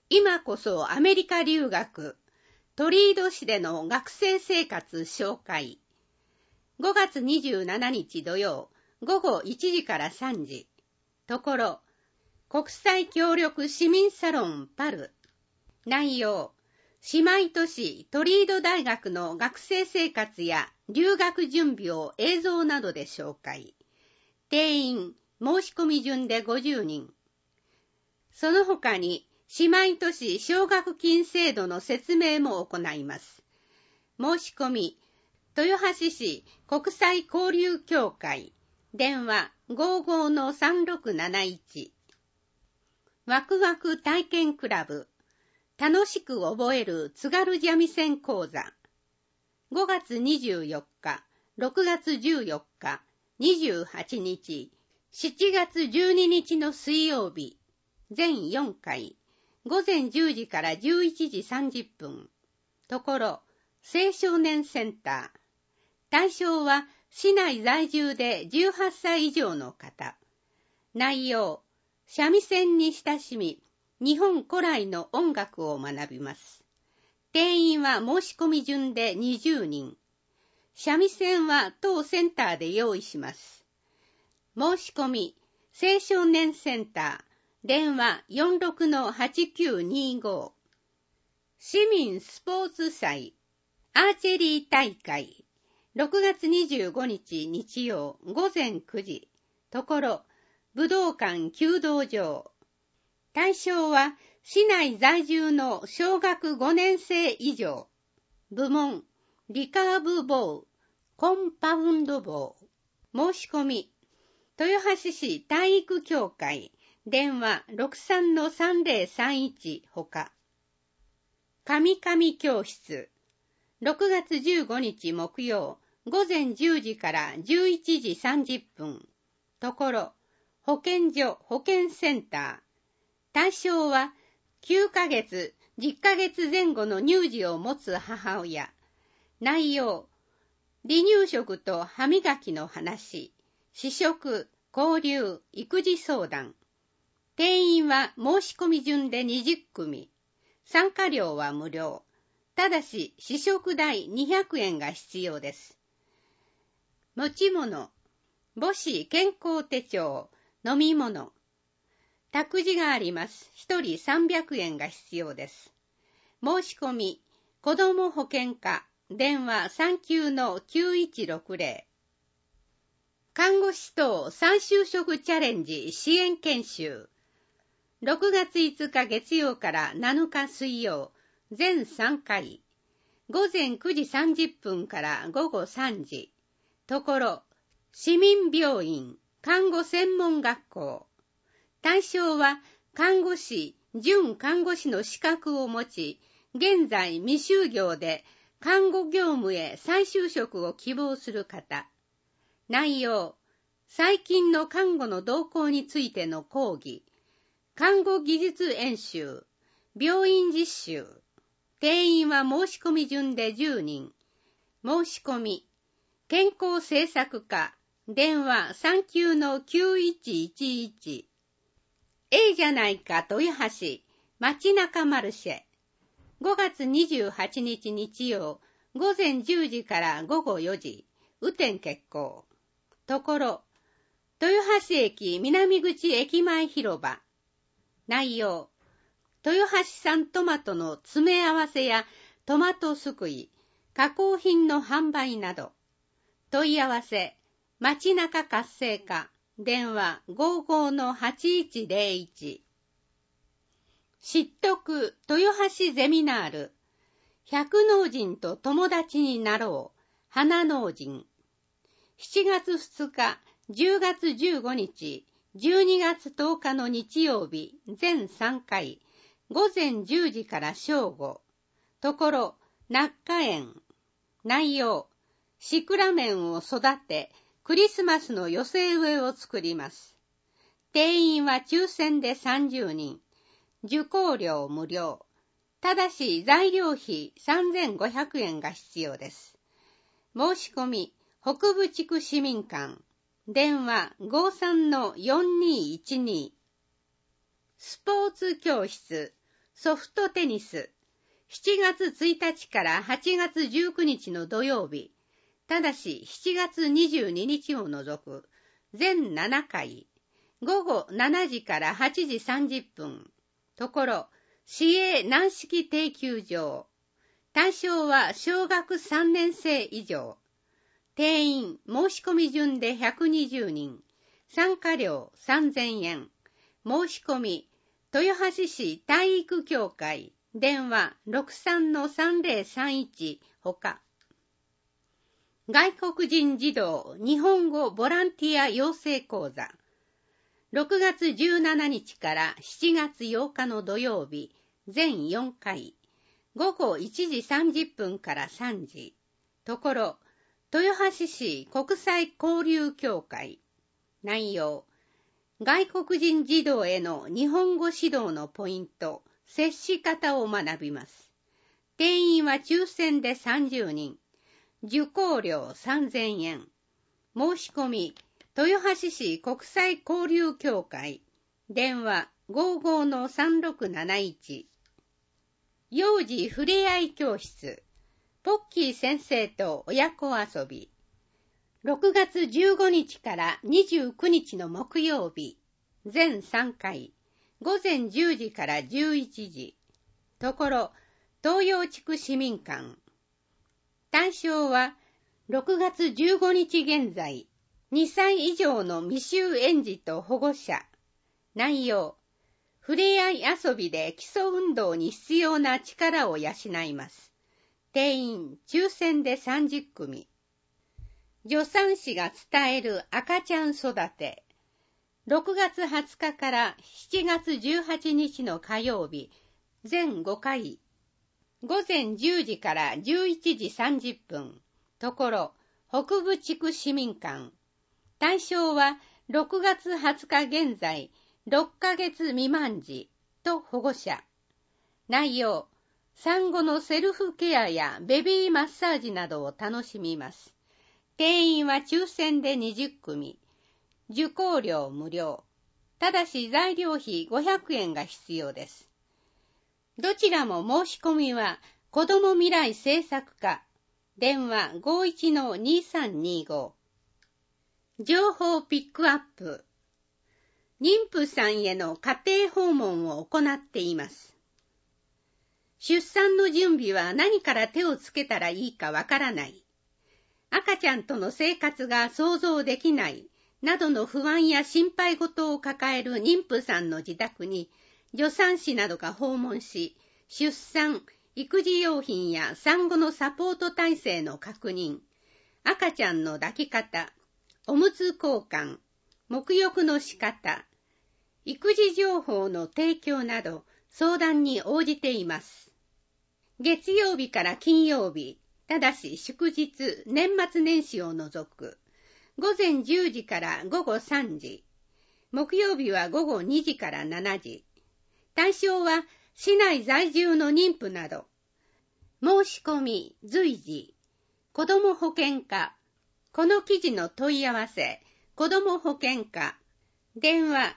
今こそアメリカ留学、トリード市での学生生活紹介。5月27日土曜、午後1時から3時。ところ、国際協力市民サロンパル。内容、姉妹都市トリード大学の学生生活や留学準備を映像などで紹介。定員、申し込み順で50人。その他に、姉妹都市奨学金制度の説明も行います。申し込み、豊橋市国際交流協会、電話55-3671。ワクワク体験クラブ、楽しく覚える津軽三味線講座。5月24日、6月14日、28日、7月12日の水曜日、全4回、午前10時から11時30分。ところ、青少年センター。対象は市内在住で18歳以上の方。内容、三味線に親しみ、日本古来の音楽を学びます。定員は申し込み順で20人。三味線は当センターで用意します。申し込み、青少年センター。電話46-8925。市民スポーツ祭、アーチェリー大会、6月25日日曜午前9時。ところ、武道館弓道場。対象は市内在住の小学5年生以上。部門、リカーブボー、コンパウンドボー。申し込み、豊橋市体育協会。電話63-3031ほか。神々教室。6月15日木曜、午前10時から11時30分。ところ、保健所保健センター。対象は、9ヶ月、10ヶ月前後の乳児を持つ母親。内容、離乳食と歯磨きの話、試食、交流、育児相談。定員は申し込み順で20組。参加料は無料。ただし、試食代200円が必要です。持ち物、母子健康手帳、飲み物。託児があります。1人300円が必要です。申し込み、子ども保健課、電話39-9160。看護師等再就職チャレンジ支援研修。6月5日月曜から7日水曜、全3回。午前9時30分から午後3時。ところ、市民病院、看護専門学校。対象は、看護師、準看護師の資格を持ち、現在未就業で看護業務へ再就職を希望する方。内容、最近の看護の動向についての講義。看護技術演習、病院実習。定員は申し込み順で10人。申し込み、健康政策課、電話39-9111。じゃないか豊橋、街中マルシェ。5月28日日曜、午前10時から午後4時、雨天決行。ところ、豊橋駅南口駅前広場。内容、豊橋産トマトの詰め合わせやトマトすくい、加工品の販売など。問い合わせ、街中活性化、電話55-8101。知得豊橋ゼミナール、百農人と友達になろう、花農人。7月2日、10月15日、12月10日の日曜日、全3回、午前10時から正午。ところ、中園。内容、シクラメンを育て、クリスマスの寄せ植えを作ります。定員は抽選で30人。受講料無料。ただし材料費3500円が必要です。申し込み、北部地区市民館。電話53-4212。スポーツ教室、 ソフトテニス、7月1日から8月19日の土曜日、ただし7月22日を除く、全7回、午後7時から8時30分、ところ、市営軟式定休場。対象は小学3年生以上。定員、申し込み順で120人。参加料3000円。申し込み、豊橋市体育協会、電話 63-3031 ほか。外国人児童日本語ボランティア養成講座。6月17日から7月8日の土曜日、全4回。午後1時30分から3時。ところ、豊橋市国際交流協会。内容。外国人児童への日本語指導のポイント、接し方を学びます。定員は抽選で30人。受講料3000円。申し込み、豊橋市国際交流協会。電話 55-3671。幼児ふれあい教室。ポッキー先生と親子遊び。6月15日から29日の木曜日。全3回。午前10時から11時。ところ、東洋地区市民館。対象は、6月15日現在、2歳以上の未就園児と保護者。内容、ふれあい遊びで基礎運動に必要な力を養います。定員、抽選で30組。助産師が伝える赤ちゃん育て。6月20日から7月18日の火曜日、全5回。午前10時から11時30分。ところ、北部地区市民館。対象は6月20日現在、6ヶ月未満児と保護者。内容、産後のセルフケアやベビーマッサージなどを楽しみます。定員は抽選で20組。受講料無料。ただし材料費500円が必要です。どちらも申し込みは、子ども未来政策課、電話 51-2325。情報ピックアップ。妊婦さんへの家庭訪問を行っています。出産の準備は何から手をつけたらいいかわからない。赤ちゃんとの生活が想像できない、などの不安や心配事を抱える妊婦さんの自宅に、助産師などが訪問し、出産、育児用品や産後のサポート体制の確認、赤ちゃんの抱き方、おむつ交換、沐浴の仕方、育児情報の提供など相談に応じています。月曜日から金曜日、ただし祝日、年末年始を除く、午前10時から午後3時、木曜日は午後2時から7時。対象は市内在住の妊婦など。申し込み、随時。子ども保健課。この記事の問い合わせ、子ども保健課。電話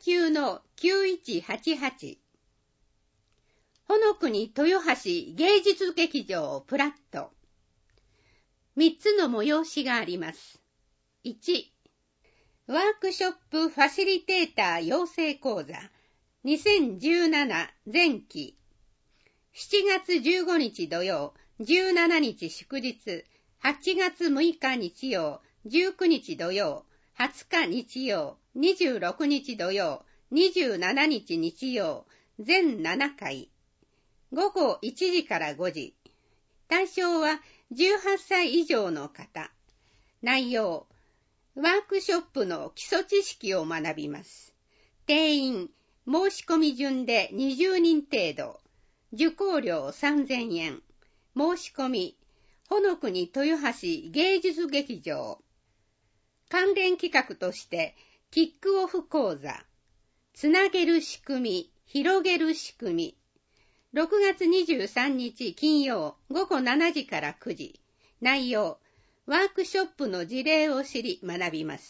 39-9188。ほのくに豊橋芸術劇場プラット。3つの催しがあります。1、ワークショップファシリテーター養成講座2017前期。7月15日土曜、17日祝日、8月6日日曜、19日土曜、20日日曜、26日土曜、27日日曜、全7回。午後1時から5時。対象は18歳以上の方。内容、ワークショップの基礎知識を学びます。定員、申し込み順で20人程度。受講料3000円。申し込み、ほのくに豊橋芸術劇場。関連企画として、キックオフ講座。つなげる仕組み、広げる仕組み。6月23日金曜午後7時から9時。内容、ワークショップの事例を知り学びます。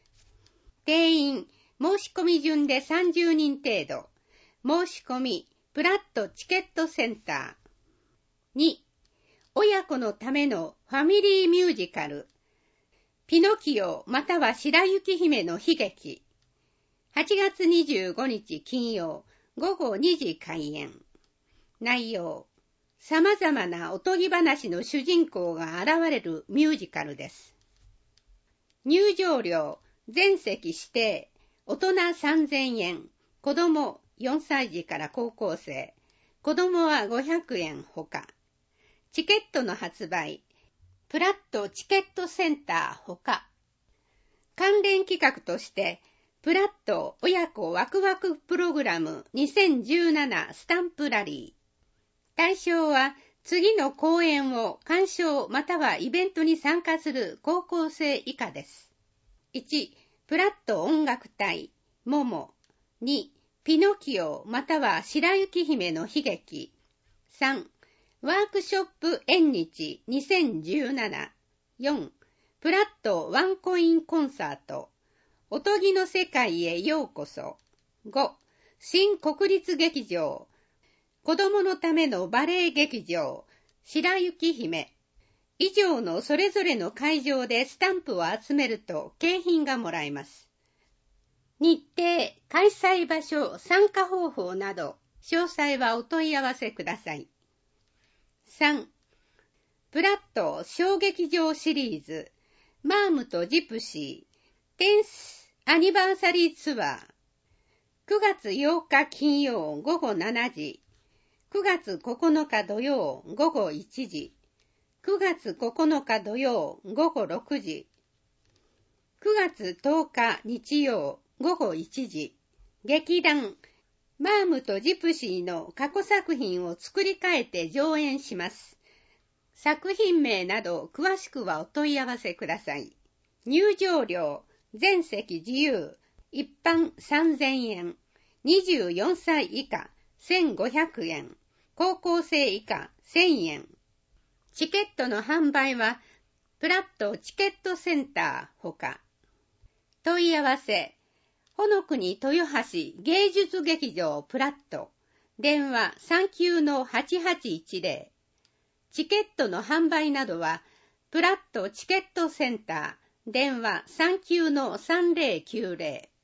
定員、申し込み順で30人程度。申し込み、 プラットチケットセンター。2、親子のためのファミリーミュージカル、ピノキオまたは白雪姫の悲劇。8月25日金曜午後2時開演。内容、様々なおとぎ話の主人公が現れるミュージカルです。入場料、全席指定、大人3000円、子供4歳児から高校生、子供は500円ほか。チケットの発売、プラットチケットセンターほか。関連企画として、プラット親子ワクワクプログラム2017スタンプラリー。対象は次の公演を鑑賞またはイベントに参加する高校生以下です。1、プラット音楽隊、モモ。2、ピノキオまたは白雪姫の悲劇。3、ワークショップ縁日2017。4、プラットワンコインコンサート。おとぎの世界へようこそ。5、新国立劇場。子供のためのバレエ劇場、白雪姫。以上のそれぞれの会場でスタンプを集めると景品がもらえます。日程、開催場所、参加方法など、詳細はお問い合わせください。3、プラット小劇場シリーズ、マームとジプシー、テンスアニバーサリーツアー。9月8日金曜午後7時、9月9日土曜午後1時、9月9日土曜午後6時、9月10日日曜午後1時、劇団マームとジプシーの過去作品を作り変えて上演します。作品名など詳しくはお問い合わせください。入場料、全席自由、一般3000円、24歳以下1500円、高校生以下1000円。チケットの販売は、プラットチケットセンターほか。問い合わせ、ほのくに豊橋芸術劇場プラット、電話39-8810。チケットの販売などは、プラットチケットセンター、電話39-3090。